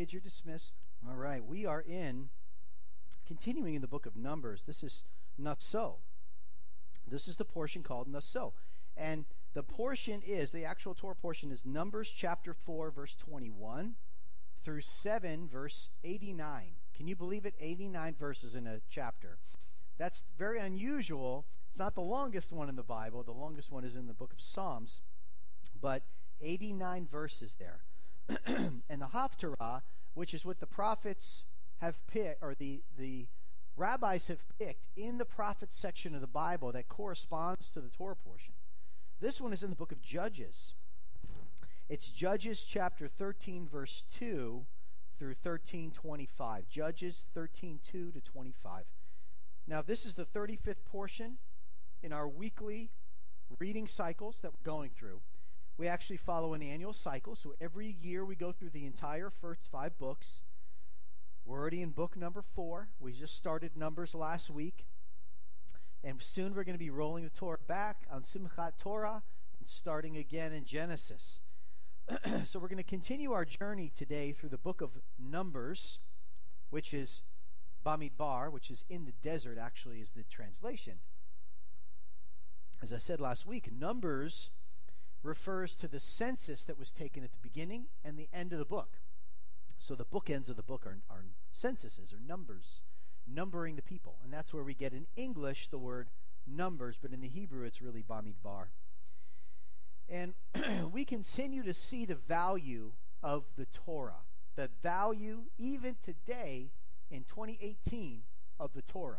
kids, you're dismissed. All right, we are continuing in the book of Numbers. This is Naso. This is the portion called Naso. And the portion is, the actual Torah portion is Numbers chapter 4, verse 21 through 7, verse 89. Can you believe it? 89 verses in a chapter. That's very unusual. It's not the longest one in the Bible. The longest one is in the book of Psalms. But 89 verses there. And the Haftarah, which is what the prophets have picked, or the rabbis have picked in the prophets section of the Bible that corresponds to the Torah portion. This one is in the book of Judges. It's Judges chapter 13, verse 2 through 13:25. Judges 13:2 to 25. Now, this is the 35th portion in our weekly reading cycles that we're going through. We actually follow an annual cycle, so every year we go through the entire first 5 books. We're already in book number 4. We just started Numbers last week. And soon we're going to be rolling the Torah back on Simchat Torah and starting again in Genesis. So we're going to continue our journey today through the book of Numbers, which is Bamidbar, which is in the desert, actually, is the translation. As I said last week, Numbers refers to the census that was taken at the beginning and the end of the book. So the bookends of the book are censuses, or numbers, numbering the people. And that's where we get in English the word numbers, but in the Hebrew it's really Bamidbar. And we continue to see the value of the Torah, the value even today in 2018 of the Torah.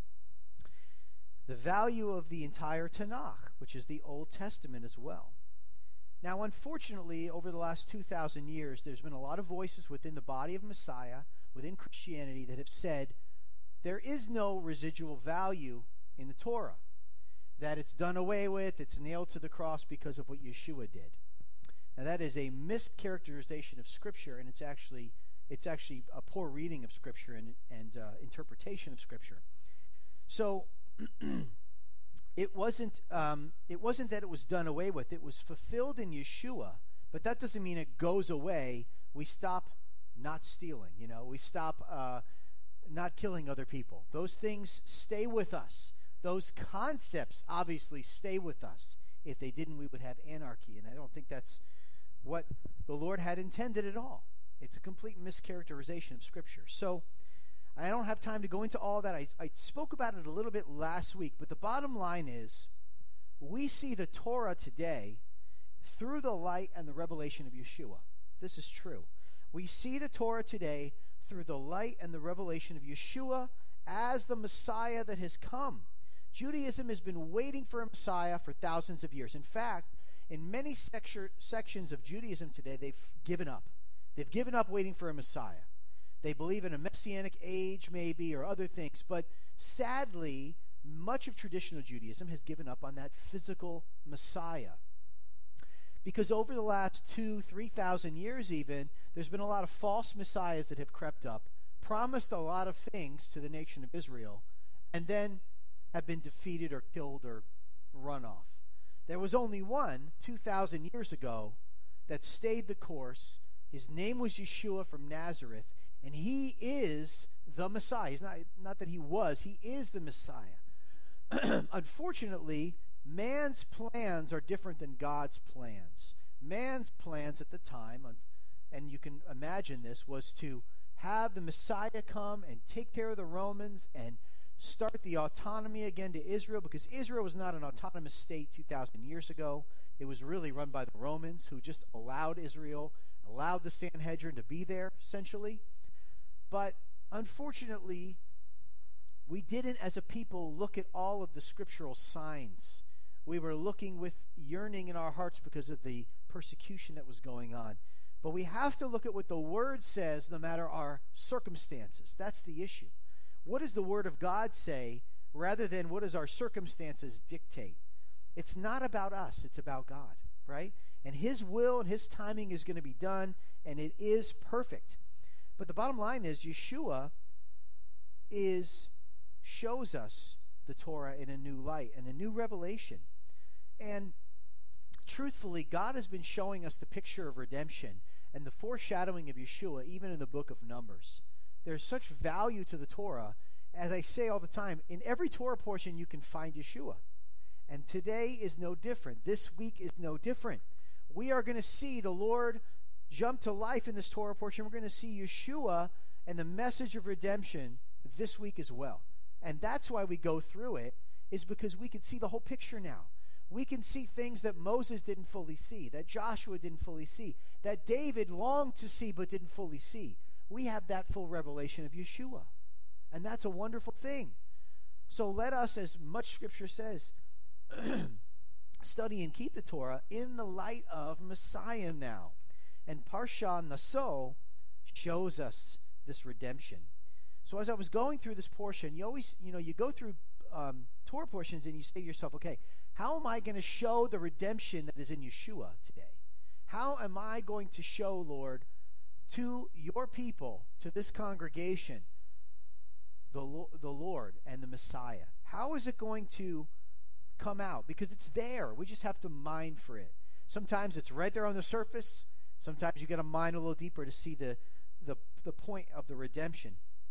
The value of the entire Tanakh, which is the Old Testament as well. Now, unfortunately, over the last 2,000 years, there's been a lot of voices within the body of Messiah, within Christianity, that have said there is no residual value in the Torah, that it's done away with, it's nailed to the cross because of what Yeshua did. Now, that is a mischaracterization of Scripture, and it's actually a poor reading of Scripture and interpretation of Scripture. So it wasn't that it was done away with. It was fulfilled in Yeshua, but that doesn't mean it goes away. We stop not stealing, we stop not killing other people. Those things stay with us. Those concepts obviously stay with us. If they didn't, we would have anarchy, and I don't think that's what the Lord had intended at all. It's a complete mischaracterization of Scripture. So I don't have time to go into all that. I spoke about it a little bit last week, but the bottom line is we see the Torah today through the light and the revelation of Yeshua. This is true. We see the Torah today through the light and the revelation of Yeshua as the Messiah that has come. Judaism has been waiting for a Messiah for thousands of years. In fact, in many sections of Judaism today, they've given up. They've given up waiting for a Messiah. They believe in a messianic age, maybe, or other things. But sadly, much of traditional Judaism has given up on that physical Messiah. Because over the last 2,000-3,000 years even, there's been a lot of false messiahs that have crept up, promised a lot of things to the nation of Israel, and then have been defeated or killed or run off. There was only one 2,000 years ago that stayed the course. His name was Yeshua from Nazareth, and he is the Messiah. He's not that he was, he is the Messiah. Unfortunately, man's plans are different than God's plans. Man's plans at the time, and you can imagine this, was to have the Messiah come and take care of the Romans and start the autonomy again to Israel, because Israel was not an autonomous state 2,000 years ago. It was really run by the Romans, who just allowed Israel, allowed the Sanhedrin to be there, essentially. But unfortunately, we didn't, as a people, look at all of the scriptural signs. We were looking with yearning in our hearts because of the persecution that was going on. But we have to look at what the Word says, no matter our circumstances. That's the issue. What does the Word of God say, rather than what does our circumstances dictate? It's not about us, it's about God, right? And His will and His timing is going to be done, and it is perfect. But the bottom line is, Yeshua shows us the Torah in a new light and a new revelation. And truthfully, God has been showing us the picture of redemption and the foreshadowing of Yeshua, even in the book of Numbers. There's such value to the Torah. As I say all the time, in every Torah portion you can find Yeshua. And today is no different. This week is no different. We are going to see the Lord jump to life in this Torah portion. We're going to see Yeshua and the message of redemption this week as well. And that's why we go through it, is because we can see the whole picture now. We can see things that Moses didn't fully see, that Joshua didn't fully see, that David longed to see but didn't fully see. We have that full revelation of Yeshua. And that's a wonderful thing. So let us, as much Scripture says, study and keep the Torah in the light of Messiah now. And Parsha Naso shows us this redemption. So as I was going through this portion, you always, you go through Torah portions and you say to yourself, okay, how am I going to show the redemption that is in Yeshua today? How am I going to show, Lord, to your people, to this congregation, the Lord and the Messiah? How is it going to come out? Because it's there. We just have to mine for it. Sometimes it's right there on the surface. Sometimes you got to mine a little deeper to see the point of the redemption.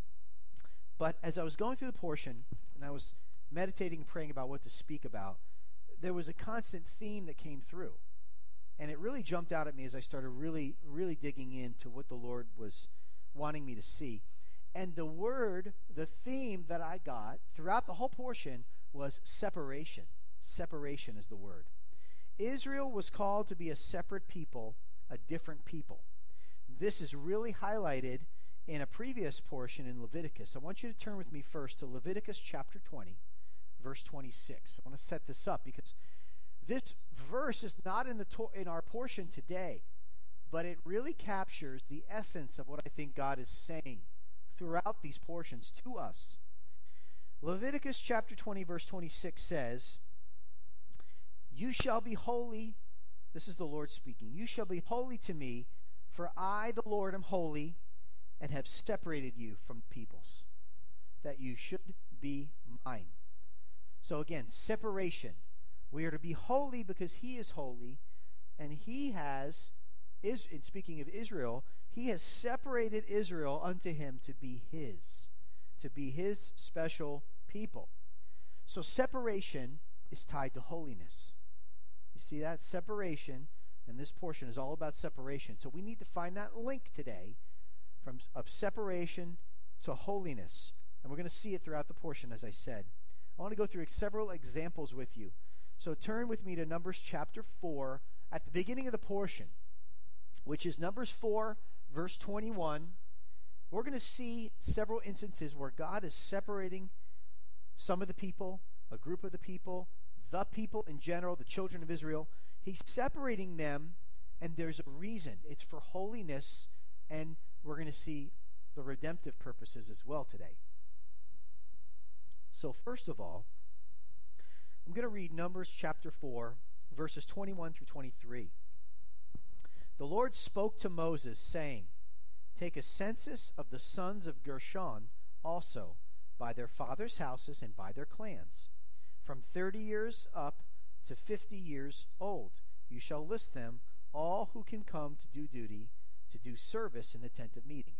But as I was going through the portion, and I was meditating and praying about what to speak about, there was a constant theme that came through. And it really jumped out at me as I started really, really digging into what the Lord was wanting me to see. And the theme that I got throughout the whole portion was separation. Separation is the word. Israel was called to be a separate people, a different people. This is really highlighted in a previous portion in Leviticus. I want you to turn with me first to Leviticus chapter 20, verse 26. I want to set this up because this verse is not in our portion today, but it really captures the essence of what I think God is saying throughout these portions to us. Leviticus chapter 20, verse 26 says, "You shall be holy," this is the Lord speaking, "you shall be holy to me, for I, the Lord, am holy, and have separated you from peoples, that you should be mine." So again, separation. We are to be holy because he is holy, and he has, in speaking of Israel, he has separated Israel unto him to be his special people. So separation is tied to holiness. You see that? Separation, and this portion is all about separation. So we need to find that link today of separation to holiness. And we're going to see it throughout the portion, as I said. I want to go through several examples with you. So turn with me to Numbers chapter 4 at the beginning of the portion, which is Numbers 4, verse 21. We're going to see several instances where God is separating some of the people, a group of the people in general, the children of Israel. He's separating them, and there's a reason. It's for holiness, and we're going to see the redemptive purposes as well today. So first of all, I'm going to read Numbers chapter 4, verses 21 through 23. "The Lord spoke to Moses, saying, Take a census of the sons of Gershon also, by their fathers' houses and by their clans, from 30 years up to 50 years old. You shall list them, all who can come to do duty, to do service in the tent of meeting."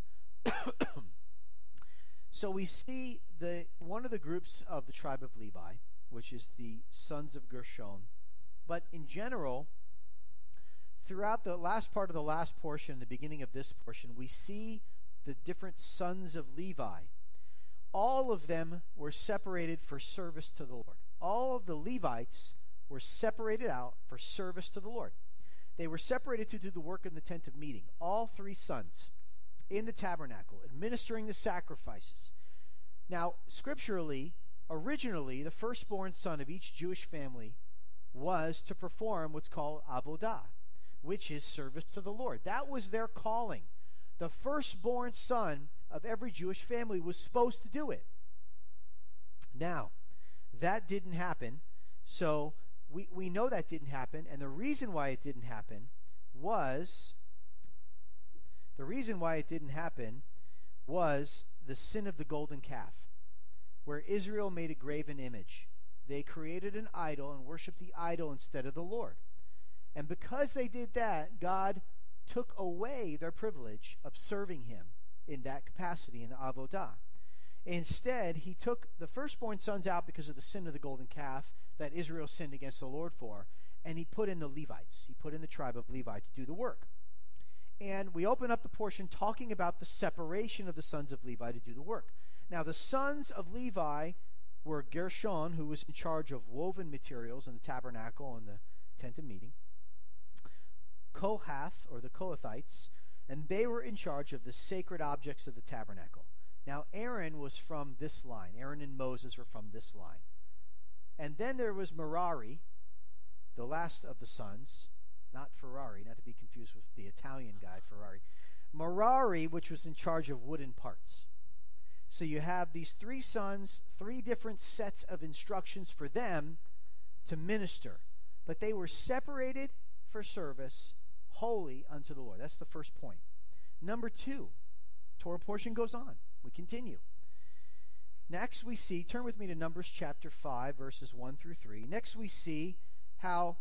So we see one of the groups of the tribe of Levi, which is the sons of Gershon. But in general, throughout the last part of the last portion, the beginning of this portion, we see the different sons of Levi. All of them were separated for service to the Lord. All of the Levites were separated out for service to the Lord. They were separated to do the work in the tent of meeting. All three sons in the tabernacle, administering the sacrifices. Now, scripturally, originally, the firstborn son of each Jewish family was to perform what's called avodah, which is service to the Lord. That was their calling. The firstborn son of every Jewish family was supposed to do it. Now, that didn't happen. So we know that didn't happen, and the reason why it didn't happen was the sin of the golden calf, where Israel made a graven image. They created an idol and worshiped the idol instead of the Lord. And because they did that, God took away their privilege of serving him in that capacity in the avodah. Instead, he took the firstborn sons out because of the sin of the golden calf that Israel sinned against the Lord for, and he put in the Levites. He put in the tribe of Levi to do the work. And we open up the portion talking about the separation of the sons of Levi to do the work. Now, the sons of Levi were Gershon, who was in charge of woven materials in the tabernacle and the tent of meeting, Kohath, or the Kohathites, and they were in charge of the sacred objects of the tabernacle. Now, Aaron was from this line. Aaron and Moses were from this line. And then there was Merari, the last of the sons, not Ferrari, not to be confused with the Italian guy, Ferrari. Merari, which was in charge of wooden parts. So you have these three sons, three different sets of instructions for them to minister. But they were separated for service, holy unto the Lord. That's the first point. Number two, Torah portion goes on. We continue. Next we see, turn with me to Numbers chapter 5, verses 1 through 3. Next we see how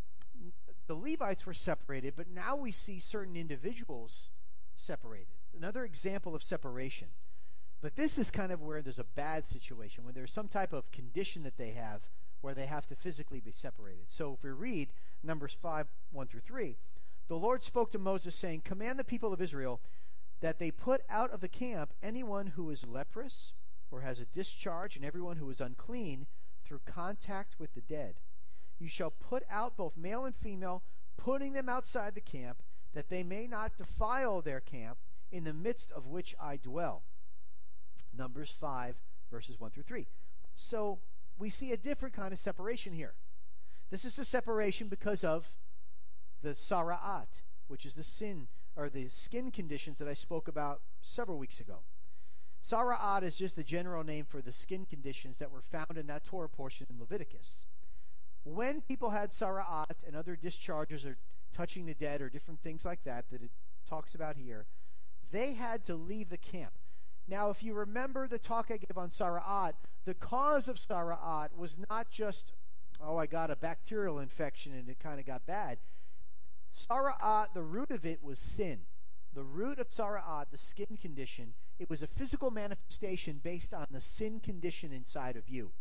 the Levites were separated, but now we see certain individuals separated. Another example of separation. But this is kind of where there's a bad situation, when there's some type of condition that they have where they have to physically be separated. So if we read Numbers 5, 1 through 3, the Lord spoke to Moses, saying, "Command the people of Israel that they put out of the camp anyone who is leprous or has a discharge, and everyone who is unclean through contact with the dead. You shall put out both male and female, putting them outside the camp, that they may not defile their camp, in the midst of which I dwell." Numbers 5, verses 1 through 3. So we see a different kind of separation here. This is a separation because of the sara'at, which is the sin or the skin conditions that I spoke about several weeks ago. Sara'at is just the general name for the skin conditions that were found in that Torah portion in Leviticus. When people had sara'at and other discharges or touching the dead or different things like that that it talks about here, they had to leave the camp. Now, if you remember the talk I gave on sara'at, the cause of sara'at was not just, oh, I got a bacterial infection and it kind of got bad. Sara'at, the root of it was sin. The root of sara'at, the skin condition, it was a physical manifestation based on the sin condition inside of you.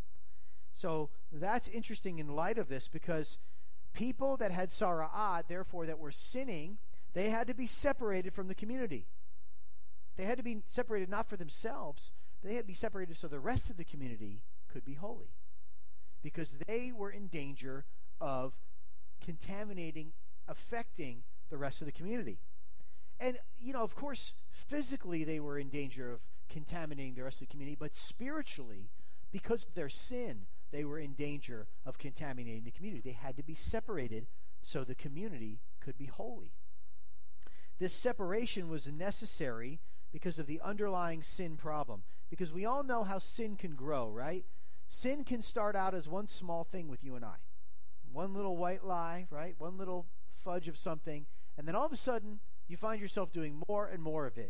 So that's interesting in light of this, because people that had sara'at, therefore that were sinning, they had to be separated from the community. They had to be separated not for themselves, but they had to be separated so the rest of the community could be holy, because they were in danger of contaminating, affecting the rest of the community. And, of course, physically they were in danger of contaminating the rest of the community, but spiritually, because of their sin, they were in danger of contaminating the community. They had to be separated so the community could be holy. This separation was necessary because of the underlying sin problem. Because we all know how sin can grow, right? Sin can start out as one small thing with you and I. One little white lie, right? One little fudge of something. And then all of a sudden, you find yourself doing more and more of it.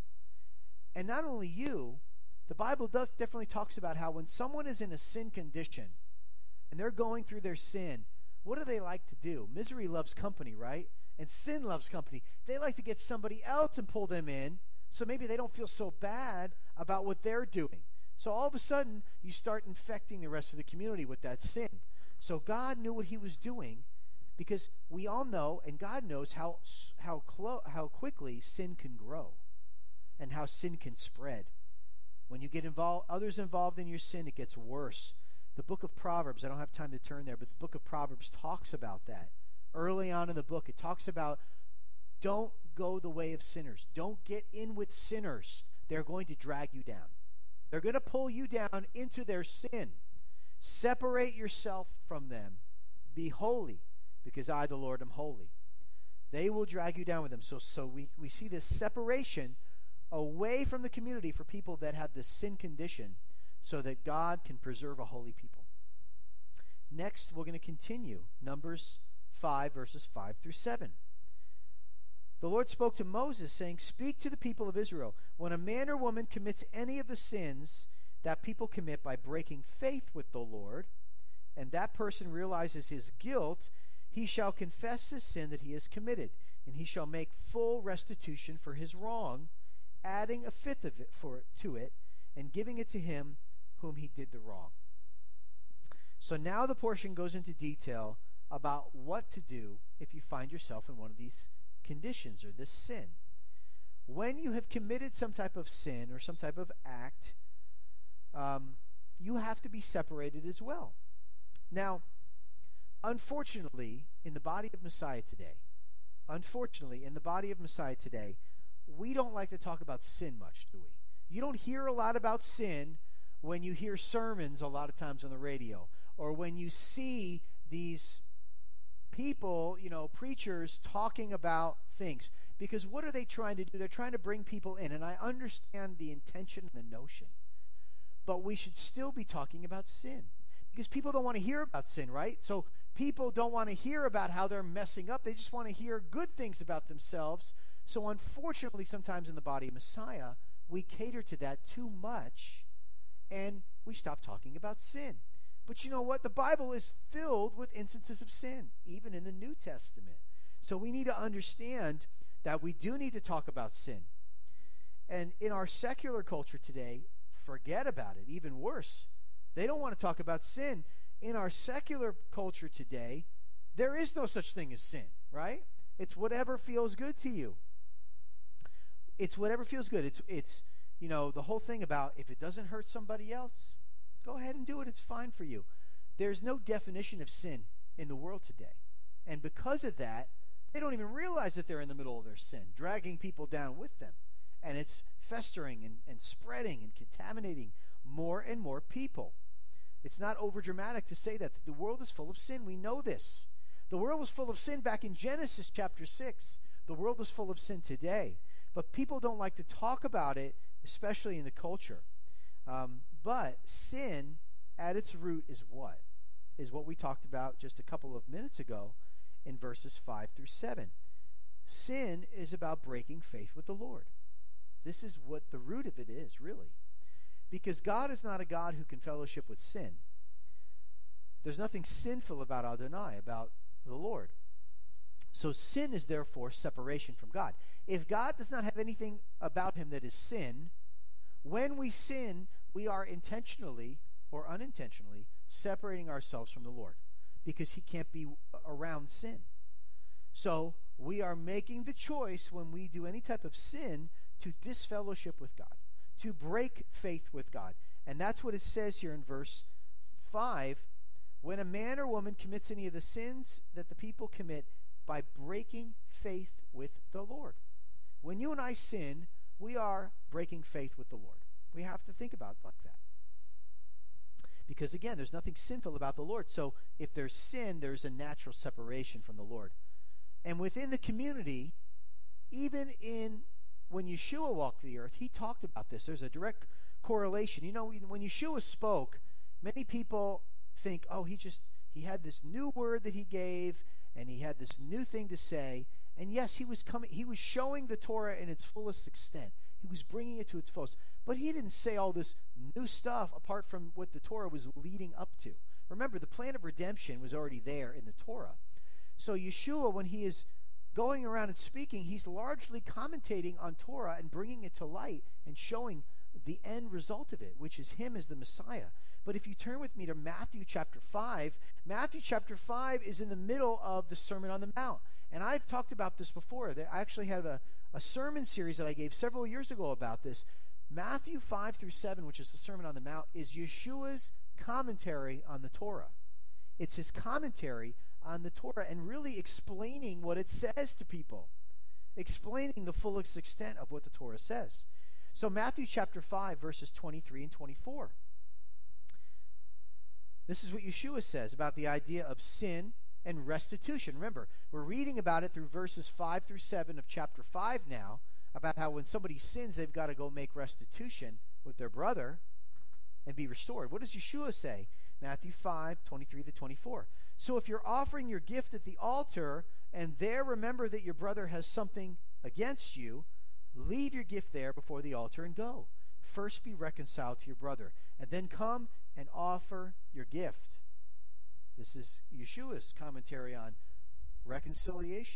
And not only you, the Bible definitely talks about how when someone is in a sin condition and they're going through their sin, what do they like to do? Misery loves company, right? And sin loves company. They like to get somebody else and pull them in, so maybe they don't feel so bad about what they're doing. So all of a sudden, you start infecting the rest of the community with that sin. So God knew what he was doing, because we all know, and God knows how quickly sin can grow and how sin can spread. When you get others involved in your sin, it gets worse. The book of Proverbs, I don't have time to turn there, but the book of Proverbs talks about that. Early on in the book, it talks about, don't go the way of sinners. Don't get in with sinners. They're going to drag you down. They're going to pull you down into their sin. Separate yourself from them. Be holy, because I, the Lord, am holy. They will drag you down with them. So we see this separation away from the community for people that have this sin condition, so that God can preserve a holy people. Next, we're going to continue. Numbers 5, verses 5 through 7. The Lord spoke to Moses, saying, "Speak to the people of Israel. When a man or woman commits any of the sins that people commit by breaking faith with the Lord, and that person realizes his guilt, he shall confess the sin that he has committed. and he shall make full restitution for his wrong, adding a fifth of it to it, and giving it to him whom he did the wrong. So now the portion goes into detail about what to do if you find yourself in one of these conditions or this sin. When you have committed some type of sin or some type of act, you have to be separated as well. Now, unfortunately, in the body of Messiah today, we don't like to talk about sin much, do we? You don't hear a lot about sin when you hear sermons a lot of times on the radio, or when you see these people, preachers talking about things. Because what are they trying to do? They're trying to bring people in, and I understand the intention and the notion. But we should still be talking about sin. Because people don't want to hear about sin, right? So people don't want to hear about how they're messing up. They just want to hear good things about themselves. So unfortunately, sometimes in the body of Messiah, we cater to that too much, and we stop talking about sin. But you know what? The Bible is filled with instances of sin, even in the New Testament. So we need to understand that we do need to talk about sin. And in our secular culture today, forget about it. Even worse, they don't want to talk about sin. In our secular culture today, there is no such thing as sin, right? It's whatever feels good to you. It's whatever feels good. It's the whole thing about if it doesn't hurt somebody else, go ahead and do it. It's fine for you. There's no definition of sin in the world today. And because of that, they don't even realize that they're in the middle of their sin, dragging people down with them. And it's festering and spreading and contaminating more and more people. It's not overdramatic to say that the world is full of sin. We know this. The world was full of sin back in Genesis chapter 6. The world is full of sin today. But people don't like to talk about it, especially in the culture. But sin at its root is what? Is what we talked about just a couple of minutes ago in verses 5 through 7. Sin is about breaking faith with the Lord. This is what the root of it is, really. Because God is not a God who can fellowship with sin. There's nothing sinful about Adonai, about the Lord. So sin is therefore separation from God. If God does not have anything about him that is sin, when we sin, we are intentionally or unintentionally separating ourselves from the Lord, because he can't be around sin. So we are making the choice when we do any type of sin to disfellowship with God, to break faith with God. And that's what it says here in verse 5. When a man or woman commits any of the sins that the people commit by breaking faith with the Lord. When you and I sin, we are breaking faith with the Lord. We have to think about it like that. Because again, there's nothing sinful about the Lord. So if there's sin, there's a natural separation from the Lord. And within the community, even when Yeshua walked the earth, he talked about this. There's a direct correlation. When Yeshua spoke, many people think, oh, he had this new word that he gave, and he had this new thing to say. And yes, he was showing the Torah in its fullest extent. He was bringing it to its fullest. But he didn't say all this new stuff apart from what the Torah was leading up to. Remember, the plan of redemption was already there in the Torah. So Yeshua, when he is going around and speaking, he's largely commentating on Torah and bringing it to light and showing the end result of it, which is him as the Messiah. But if you turn with me to Matthew chapter 5, Matthew chapter 5 is in the middle of the Sermon on the Mount. And I've talked about this before. I actually have a sermon series that I gave several years ago about this. Matthew 5 through 7, which is the Sermon on the Mount, is Yeshua's commentary on the Torah. It's his commentary on the Torah and really explaining what it says to people, explaining the fullest extent of what the Torah says. So Matthew chapter 5, verses 23 and 24. This is what Yeshua says about the idea of sin and restitution. Remember, we're reading about it through verses 5 through 7 of chapter 5 now, about how when somebody sins, they've got to go make restitution with their brother and be restored. What does Yeshua say? Matthew 5, 23 to 24. So if you're offering your gift at the altar, and there remember that your brother has something against you, leave your gift there before the altar and go. First be reconciled to your brother, and then come and offer your gift. This is Yeshua's commentary on reconciliation.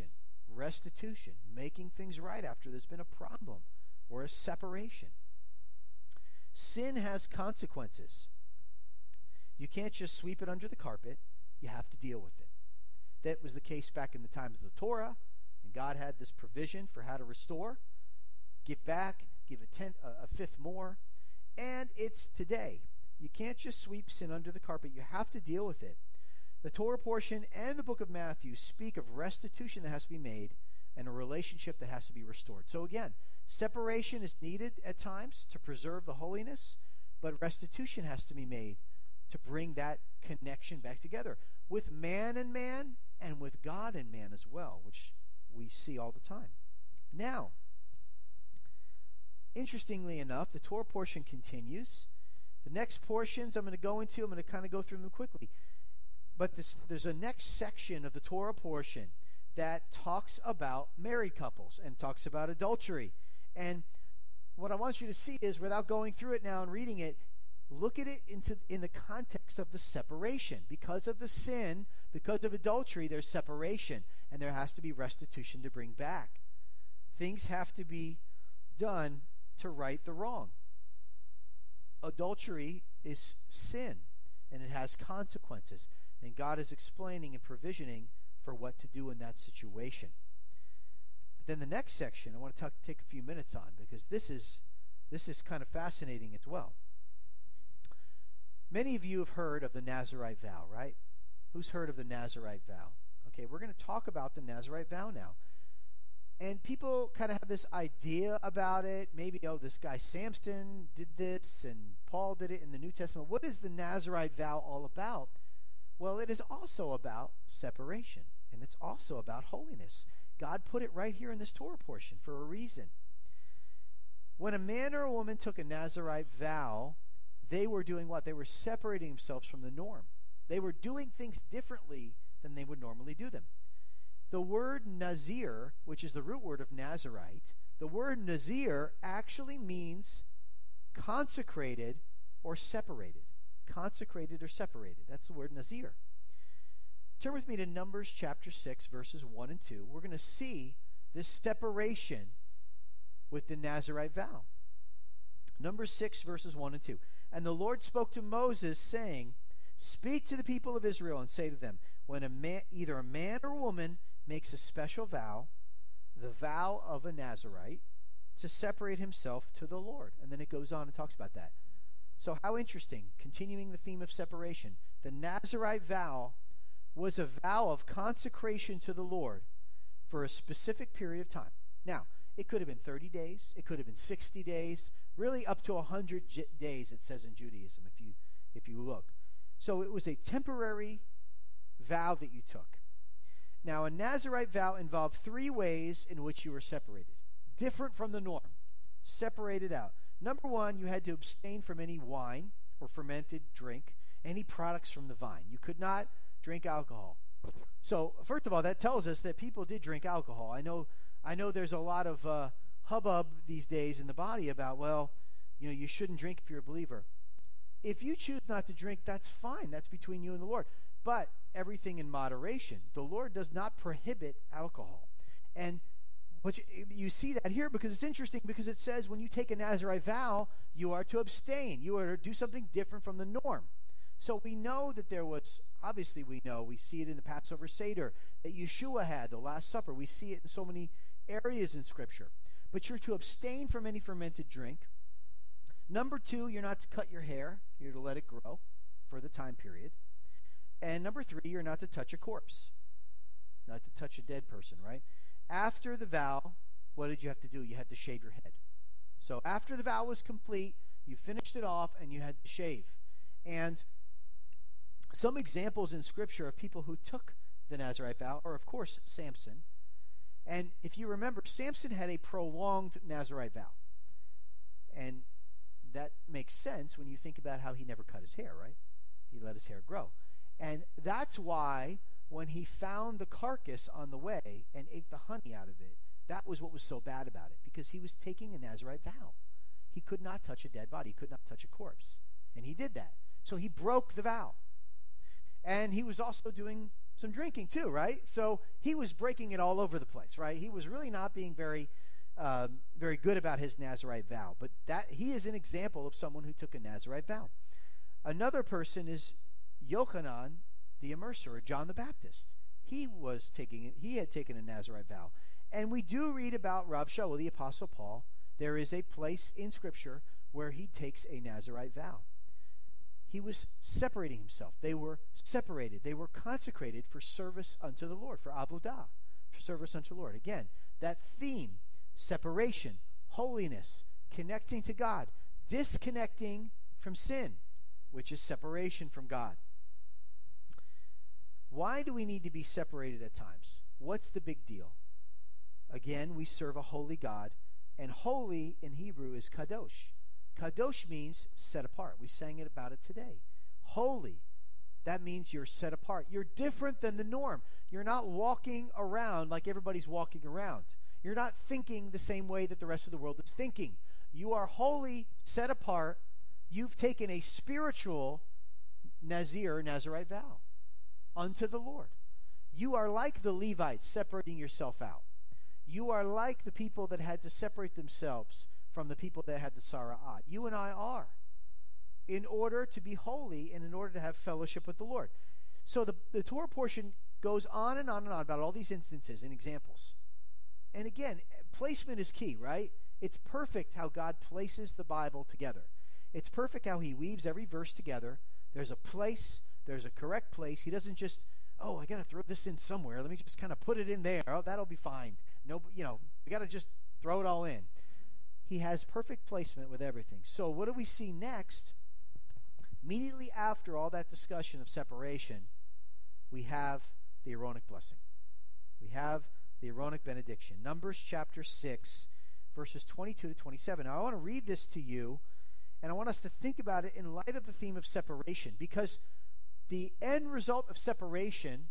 restitution, making things right after there's been a problem or a separation. Sin has consequences. You can't just sweep it under the carpet. You have to deal with it. That was the case back in the time of the Torah, and God had this provision for how to restore, give back, give a fifth more, and it's today. You can't just sweep sin under the carpet. You have to deal with it. The Torah portion and the book of Matthew speak of restitution that has to be made and a relationship that has to be restored. So again, separation is needed at times to preserve the holiness, but restitution has to be made to bring that connection back together with man and with God and man as well, which we see all the time. Now, interestingly enough, the Torah portion continues. The next portions I'm going to go into, I'm going to kind of go through them quickly. But there's a next section of the Torah portion that talks about married couples and talks about adultery. And what I want you to see is, without going through it now and reading it, look at it in the context of the separation. Because of the sin, because of adultery, there's separation, and there has to be restitution to bring back. Things have to be done to right the wrong. Adultery is sin, and it has consequences. And God is explaining and provisioning for what to do in that situation. But then the next section I want to take a few minutes on, because this is kind of fascinating as well. Many of you have heard of the Nazirite vow, right? Who's heard of the Nazirite vow? Okay, we're going to talk about the Nazirite vow now. And people kind of have this idea about it. Maybe, this guy Samson did this, and Paul did it in the New Testament. What is the Nazirite vow all about? Well, it is also about separation, and it's also about holiness. God put it right here in this Torah portion for a reason. When a man or a woman took a Nazirite vow, they were doing what? They were separating themselves from the norm. They were doing things differently than they would normally do them. The word Nazir, which is the root word of Nazirite, the word Nazir actually means consecrated or separated. Consecrated or separated. That's the word Nazir. Turn with me to Numbers chapter 6, verses 1 and 2. We're going to see this separation with the Nazirite vow. Numbers 6, verses 1 and 2. And the Lord spoke to Moses, saying, "Speak to the people of Israel and say to them, when either a man or a woman makes a special vow, the vow of a Nazirite, to separate himself to the Lord." And then it goes on and talks about that. So how interesting, continuing the theme of separation. The Nazirite vow was a vow of consecration to the Lord for a specific period of time. Now, it could have been 30 days, it could have been 60 days, really up to 100 days, it says in Judaism, if you look. So it was a temporary vow that you took. Now, a Nazirite vow involved 3 ways in which you were separated, different from the norm, separated out. Number 1, you had to abstain from any wine or fermented drink, any products from the vine. You could not drink alcohol. So, first of all, that tells us that people did drink alcohol. I know there's a lot of hubbub these days in the body about, you shouldn't drink if you're a believer. If you choose not to drink, that's fine. That's between you and the Lord. But everything in moderation. The Lord does not prohibit alcohol. And you see that here because it's interesting, because it says when you take a Nazirite vow, you are to abstain. You are to do something different from the norm. So we know that there was, obviously we see it in the Passover Seder, that Yeshua had, the Last Supper. We see it in so many areas in Scripture. But you're to abstain from any fermented drink. Number 2, you're not to cut your hair. You're to let it grow for the time period. And number 3, you're not to touch a corpse. Not to touch a dead person, right? After the vow, what did you have to do? You had to shave your head. So after the vow was complete, you finished it off and you had to shave. And some examples in Scripture of people who took the Nazirite vow are, of course, Samson. And if you remember, Samson had a prolonged Nazirite vow. And that makes sense when you think about how he never cut his hair, right? He let his hair grow. And that's why when he found the carcass on the way and ate the honey out of it, that was what was so bad about it, because he was taking a Nazirite vow. He could not touch a dead body. He could not touch a corpse. And he did that. So he broke the vow. And he was also doing drinking too, right? So he was breaking it all over the place, right? He was really not being very good about his Nazirite vow. But that he is an example of someone who took a Nazirite vow. Another person is Yochanan the Immerser, or John the Baptist. He had taken a Nazirite vow. And we do read about Rav Shaul, the Apostle Paul. There is a place in Scripture where he takes a Nazirite vow. He was separating himself. They were separated. They were consecrated for service unto the Lord, for avodah, for service unto the Lord. Again, that theme, separation, holiness, connecting to God, disconnecting from sin, which is separation from God. Why do we need to be separated at times? What's the big deal? Again, we serve a holy God, and holy in Hebrew is kadosh. Kadosh means set apart. We sang about it today. Holy, that means you're set apart. You're different than the norm. You're not walking around like everybody's walking around. You're not thinking the same way that the rest of the world is thinking. You are holy, set apart. You've taken a spiritual Nazirite vow unto the Lord. You are like the Levites, separating yourself out. You are like the people that had to separate themselves from the people that had the Sara'at. You and I are, in order to be holy and in order to have fellowship with the Lord. So the Torah portion goes on and on and on about all these instances and examples. And again, placement is key, right? It's perfect how God places the Bible together. It's perfect how he weaves every verse together. There's a place, there's a correct place. He doesn't just, oh, I got to throw this in somewhere. Let me just kind of put it in there. Oh, that'll be fine. No, we got to just throw it all in. He has perfect placement with everything. So what do we see next? Immediately after all that discussion of separation, we have the Aaronic blessing. We have the Aaronic benediction. Numbers chapter 6, verses 22 to 27. Now, I want to read this to you, and I want us to think about it in light of the theme of separation, because the end result of separation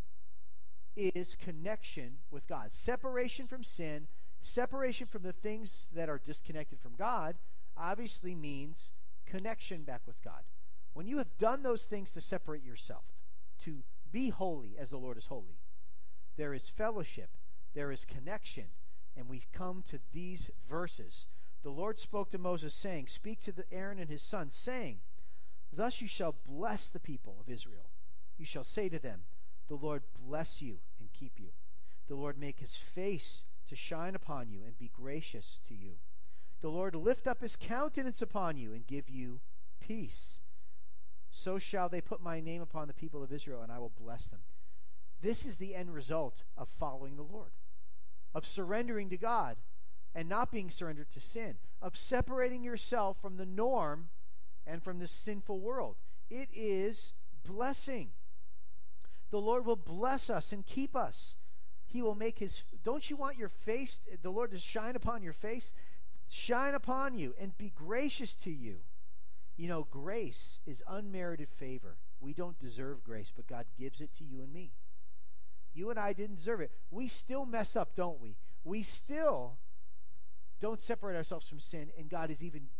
is connection with God. Separation from sin, separation from the things that are disconnected from God, obviously means connection back with God. When you have done those things to separate yourself, to be holy as the Lord is holy, there is fellowship, there is connection, and we come to these verses. The Lord spoke to Moses, saying, speak to Aaron and his sons, saying, thus you shall bless the people of Israel. You shall say to them, the Lord bless you and keep you. The Lord make his face to shine upon you and be gracious to you. The Lord lift up his countenance upon you and give you peace. So shall they put my name upon the people of Israel, and I will bless them. This is the end result of following the Lord, of surrendering to God and not being surrendered to sin, of separating yourself from the norm and from this sinful world. It is blessing. The Lord will bless us and keep us. He will make his, don't you want your face, the Lord to shine upon your face? Shine upon you and be gracious to you. You know, grace is unmerited favor. We don't deserve grace, but God gives it to you and me. You and I didn't deserve it. We still mess up, don't we? We still don't separate ourselves from sin, and God is even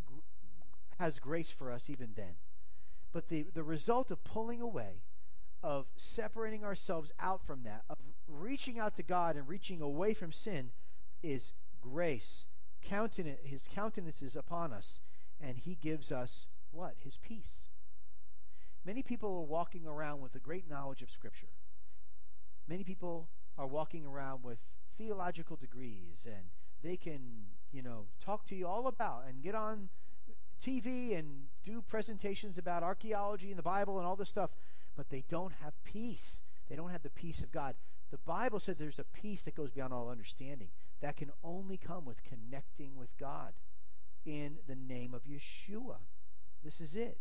has grace for us even then. But the result of pulling away, of separating ourselves out from that, of reaching out to God and reaching away from sin, is grace. His countenance is upon us, and he gives us what? His peace. Many people are walking around with a great knowledge of Scripture. Many people are walking around with theological degrees, and they can, talk to you all about and get on TV and do presentations about archaeology and the Bible and all this stuff, but they don't have peace. They don't have the peace of God. The Bible said there's a peace that goes beyond all understanding that can only come with connecting with God in the name of Yeshua. This is it.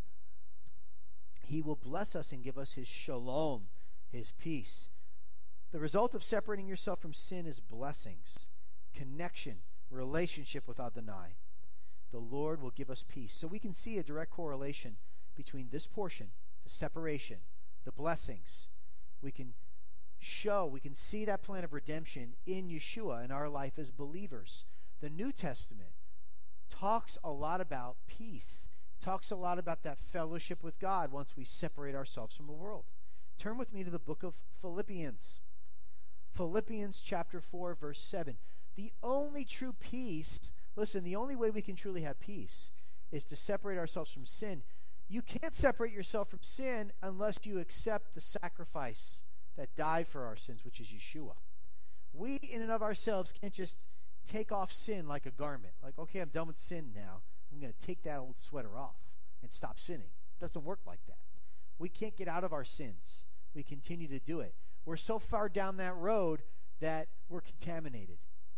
He will bless us and give us his shalom, his peace. The result of separating yourself from sin is blessings, connection, relationship with Adonai. The Lord will give us peace. So we can see a direct correlation between this portion, the separation, the blessings. We can see that plan of redemption in Yeshua in our life as believers. The New Testament talks a lot about peace. It talks a lot about that fellowship with God once we separate ourselves from the world. Turn with me to the book of Philippians. Philippians chapter 4, verse 7. The only true peace, listen, the only way we can truly have peace is to separate ourselves from sin. You can't separate yourself from sin unless you accept the sacrifice that died for our sins, which is Yeshua. We, in and of ourselves, can't just take off sin like a garment. Like, okay, I'm done with sin now. I'm going to take that old sweater off and stop sinning. It doesn't work like that. We can't get out of our sins. We continue to do it. We're so far down that road that we're contaminated.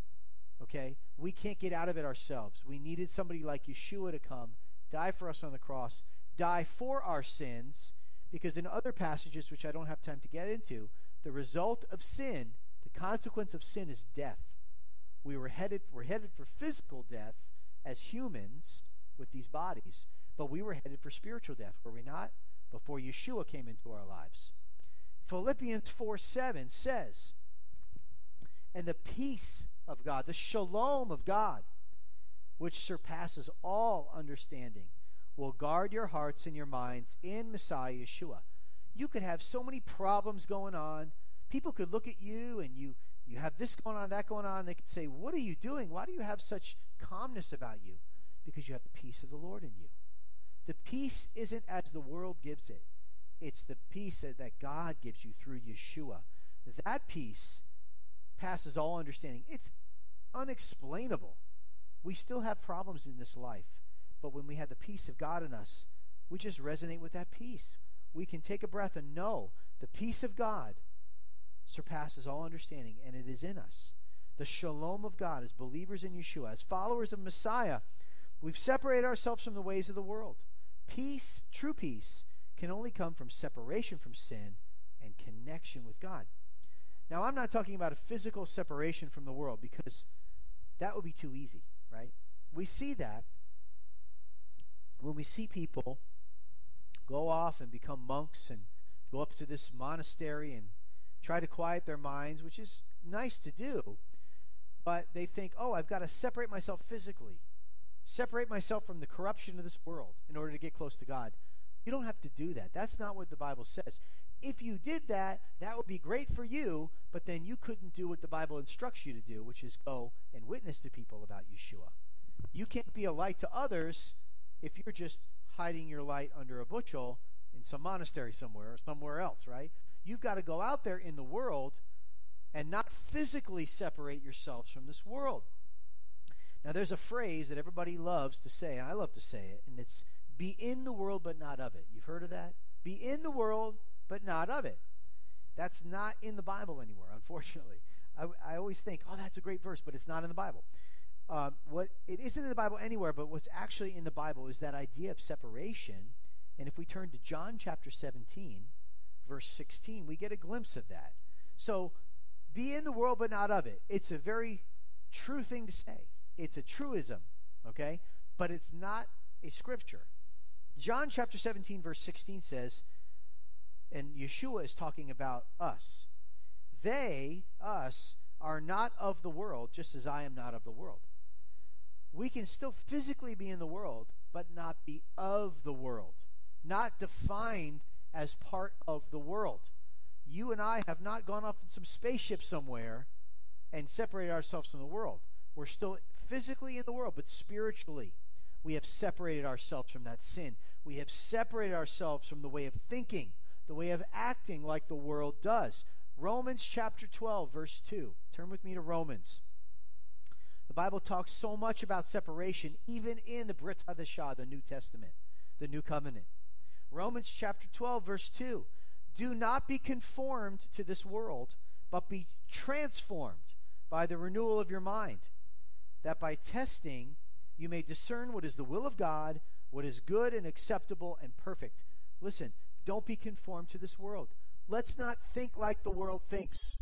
Okay? We can't get out of it ourselves. We needed somebody like Yeshua to come, die for us on the cross, die for our sins, because in other passages, which I don't have time to get into, the result of sin, the consequence of sin is death. We're headed for physical death as humans with these bodies, but we were headed for spiritual death, were we not? Before Yeshua came into our lives. Philippians 4:7 says, and the peace of God, the shalom of God, which surpasses all understanding, will guard your hearts and your minds in Messiah Yeshua. You could have so many problems going on. People could look at you and you have this going on, that going on. They could say, what are you doing? Why do you have such calmness about you? Because you have the peace of the Lord in you. The peace isn't as the world gives it. It's the peace that God gives you through Yeshua. That peace passes all understanding. It's unexplainable. We still have problems in this life, but when we have the peace of God in us, we just resonate with that peace. We can take a breath and know the peace of God surpasses all understanding, and it is in us. The shalom of God as believers in Yeshua, as followers of Messiah, we've separated ourselves from the ways of the world. Peace, true peace, can only come from separation from sin and connection with God. Now, I'm not talking about a physical separation from the world, because that would be too easy, right? We see that when we see people go off and become monks and go up to this monastery and try to quiet their minds, which is nice to do, but they think, oh, I've got to separate myself physically, separate myself from the corruption of this world in order to get close to God. You don't have to do that. That's not what the Bible says. If you did that, that would be great for you, but then you couldn't do what the Bible instructs you to do, which is go and witness to people about Yeshua. You can't be a light to others if you're just hiding your light under a bushel in some monastery somewhere or somewhere else, right? You've got to go out there in the world and not physically separate yourselves from this world. Now, there's a phrase that everybody loves to say, and I love to say it, and it's, be in the world but not of it. You've heard of that? Be in the world but not of it. That's not in the Bible anywhere, unfortunately. I always think, oh, that's a great verse, but it's not in the Bible. What it isn't in the Bible anywhere, but what's actually in the Bible is that idea of separation. And if we turn to John chapter 17, verse 16, we get a glimpse of that. So, be in the world but not of it. It's a very true thing to say. It's a truism, okay? But it's not a scripture. John chapter 17, verse 16 says, and Yeshua is talking about us. They, us, are not of the world, just as I am not of the world. We can still physically be in the world, but not be of the world. Not defined as part of the world. You and I have not gone off in some spaceship somewhere and separated ourselves from the world. We're still physically in the world, but spiritually, we have separated ourselves from that sin. We have separated ourselves from the way of thinking, the way of acting like the world does. Romans chapter 12, verse 2. Turn with me to Romans. The Bible talks so much about separation, even in the Brit Hadashah, the New Testament, the New Covenant. Romans chapter 12, verse 2. Do not be conformed to this world, but be transformed by the renewal of your mind, that by testing you may discern what is the will of God, what is good and acceptable and perfect. Listen, don't be conformed to this world. Let's not think like the world thinks.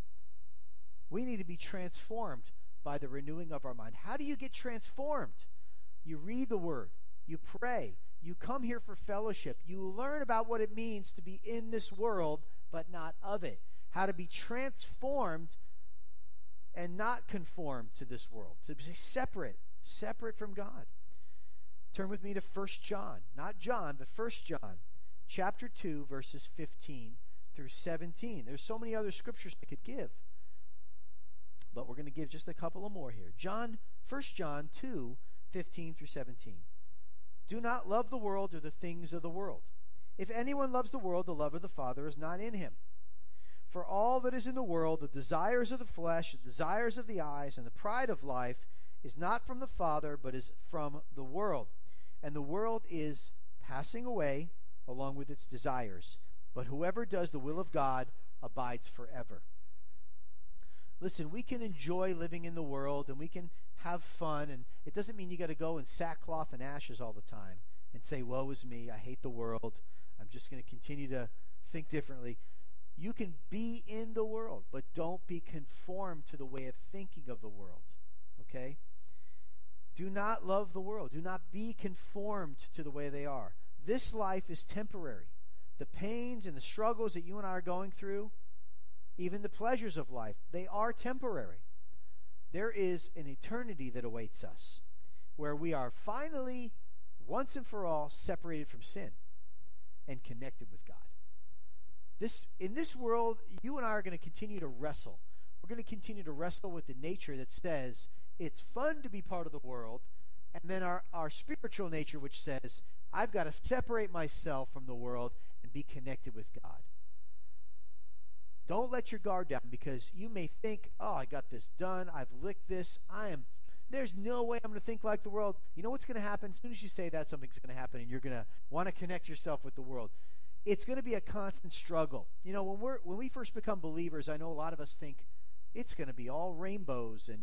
We need to be transformed by the renewing of our mind. How do you get transformed? You read the Word. You pray. You come here for fellowship. You learn about what it means to be in this world, but not of it. How to be transformed and not conformed to this world. To be separate from God. Turn with me to 1 John. Not John, but 1 John. Chapter 2, verses 15 through 17. There's so many other scriptures I could give, but we're going to give just a couple of more here. 1 John 2, 15 through 17. Do not love the world or the things of the world. If anyone loves the world, the love of the Father is not in him. For all that is in the world, the desires of the flesh, the desires of the eyes, and the pride of life, is not from the Father, but is from the world. And the world is passing away along with its desires. But whoever does the will of God abides forever. Listen, we can enjoy living in the world, and we can have fun, and it doesn't mean you got to go in sackcloth and ashes all the time and say, woe is me, I hate the world, I'm just going to continue to think differently. You can be in the world, but don't be conformed to the way of thinking of the world, okay? Do not love the world. Do not be conformed to the way they are. This life is temporary. The pains and the struggles that you and I are going through, even the pleasures of life, they are temporary. There is an eternity that awaits us, where we are finally, once and for all, separated from sin and connected with God. In this world, you and I are going to continue to wrestle. We're going to continue to wrestle with the nature that says it's fun to be part of the world, and then our spiritual nature which says, I've got to separate myself from the world and be connected with God. Don't let your guard down, because you may think, oh, I got this done, I've licked this, there's no way I'm going to think like the world. You know what's going to happen? As soon as you say that, something's going to happen, and you're going to want to connect yourself with the world. It's going to be a constant struggle. You know, when we first become believers, I know a lot of us think it's going to be all rainbows and,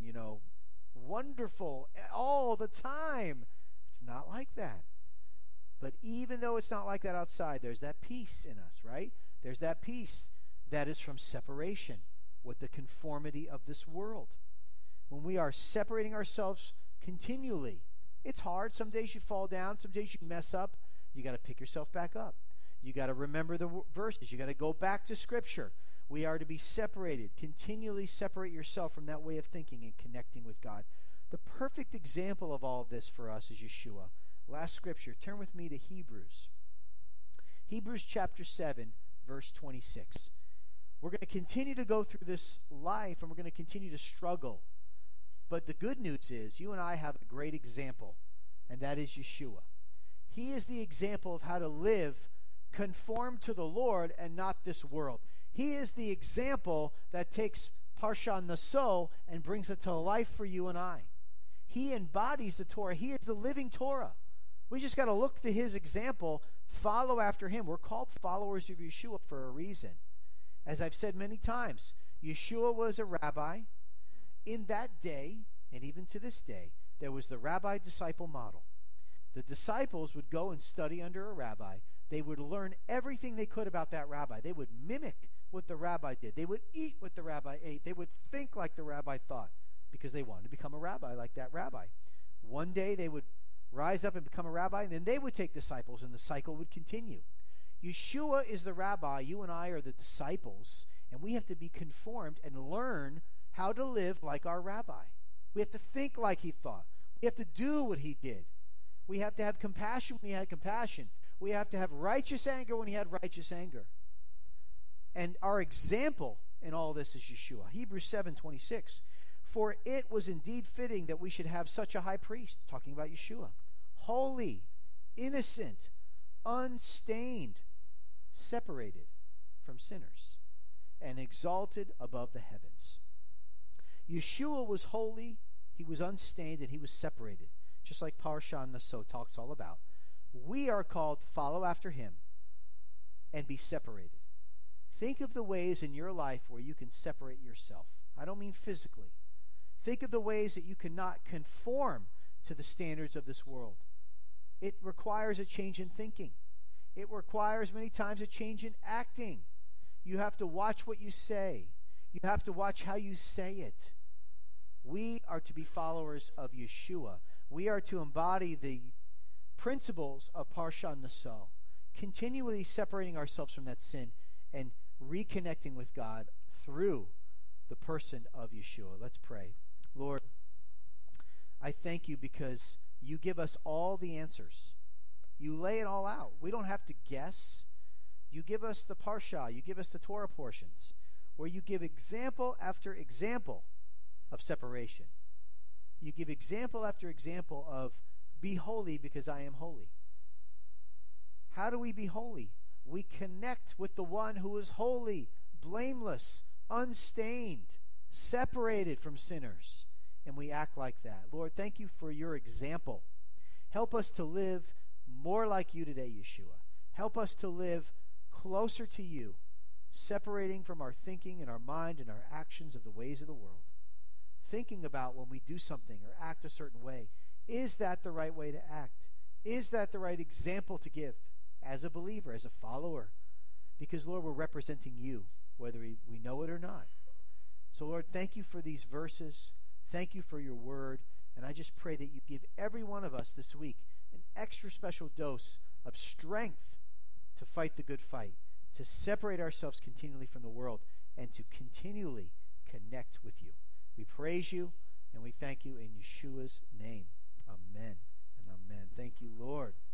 wonderful all the time. It's not like that. But even though it's not like that outside, there's that peace in us, right? There's that peace that is from separation with the conformity of this world. When we are separating ourselves continually, it's hard. Some days you fall down. Some days you mess up. You got to pick yourself back up. You got to remember the verses. You got to go back to Scripture. We are to be separated. Continually separate yourself from that way of thinking and connecting with God. The perfect example of all of this for us is Yeshua. Last Scripture. Turn with me to Hebrews. Hebrews chapter 7, verse 26. We're going to continue to go through this life, and we're going to continue to struggle. But the good news is you and I have a great example, and that is Yeshua. He is the example of how to live conformed to the Lord and not this world. He is the example that takes Parsha Naso and brings it to life for you and I. He embodies the Torah. He is the living Torah. We just got to look to his example, follow after him. We're called followers of Yeshua for a reason. As I've said many times, Yeshua was a rabbi. In that day, and even to this day, there was the rabbi-disciple model. The disciples would go and study under a rabbi. They would learn everything they could about that rabbi. They would mimic what the rabbi did. They would eat what the rabbi ate. They would think like the rabbi thought, because they wanted to become a rabbi like that rabbi. One day they would rise up and become a rabbi, and then they would take disciples, and the cycle would continue. Yeshua is the rabbi. You and I are the disciples, and we have to be conformed and learn how to live like our rabbi. We have to think like he thought. We have to do what he did. We have to have compassion when he had compassion. We have to have righteous anger when he had righteous anger. And our example in all this is Yeshua. Hebrews 7:26. For it was indeed fitting that we should have such a high priest, talking about Yeshua, holy, innocent, unstained, separated from sinners, and exalted above the heavens. Yeshua was holy, he was unstained, and he was separated, just like Parsha Naso talks all about. We are called to follow after him and be separated. Think of the ways in your life where you can separate yourself. I don't mean physically. Think of the ways that you cannot conform to the standards of this world. It requires a change in thinking. It requires many times a change in acting. You have to watch what you say. You have to watch how you say it. We are to be followers of Yeshua. We are to embody the principles of Parsha Naso, continually separating ourselves from that sin and reconnecting with God through the person of Yeshua. Let's pray. Lord, I thank you because you give us all the answers. You lay it all out. We don't have to guess. You give us the parsha, you give us the Torah portions, where you give example after example of separation. You give example after example of be holy because I am holy. How do we be holy? We connect with the one who is holy, blameless, unstained, separated from sinners, and we act like that. Lord, thank you for your example. Help us to live more like you today, Yeshua. Help us to live closer to you, separating from our thinking and our mind and our actions of the ways of the world. Thinking about when we do something or act a certain way, is that the right way to act? Is that the right example to give as a believer, as a follower? Because, Lord, we're representing you, whether we know it or not. So, Lord, thank you for these verses. Thank you for your word. And I just pray that you give every one of us this week an extra special dose of strength to fight the good fight, to separate ourselves continually from the world, and to continually connect with you. We praise you and we thank you in Yeshua's name. Amen and amen. Thank you, Lord.